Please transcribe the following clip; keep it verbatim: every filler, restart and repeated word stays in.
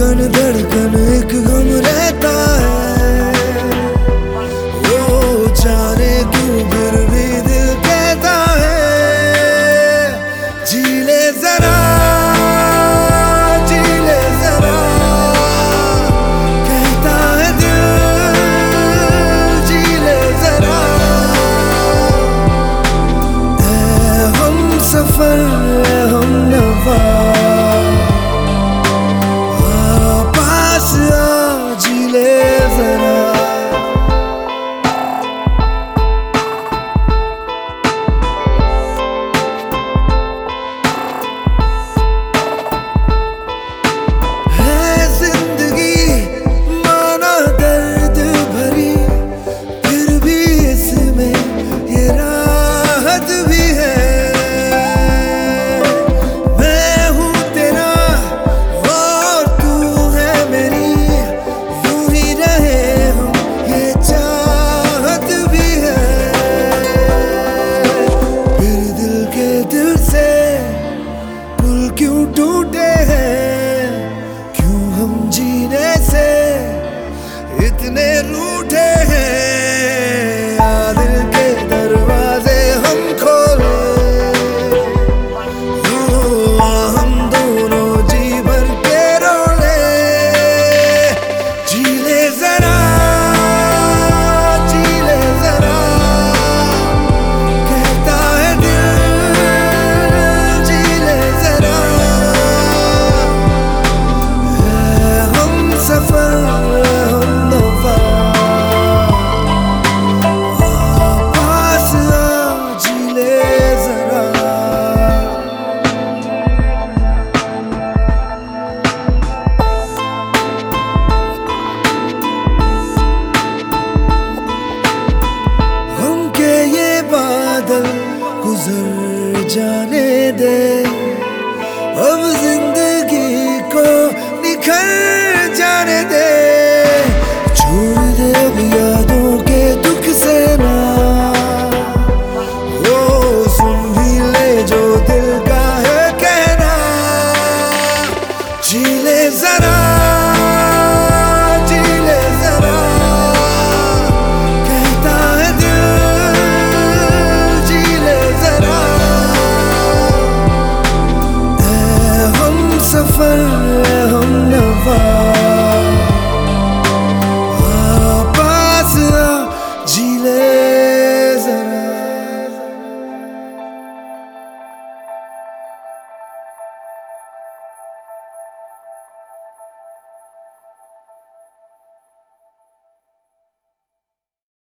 धड़कन धड़कन एक गम रहता है, वो जाने क्यों फिर भी दिल कहता है जी ले जरा, जी ले जरा, कहता है दिल जी ले जरा। ऐ हम सफर ऐ हम नवा, क्यों टूटे हैं, क्यों हम जीने से इतने रूठे हैं। आ दिल के दरवाजे हम खोले, हम दोनों जी भर के रोले, जी ले जरा, जी ले जरा, कहता है दिल जी ले जरा। सफर हम नवा, पास आ जी ले जरा। हम के ये बादल गुजर जाने दे, अब जिंदगी को निखर जाने दे, छोड़ दे अब यादों के दुख से ना, वो सुन भी ले जो दिल का है कहना, जी ले जरा।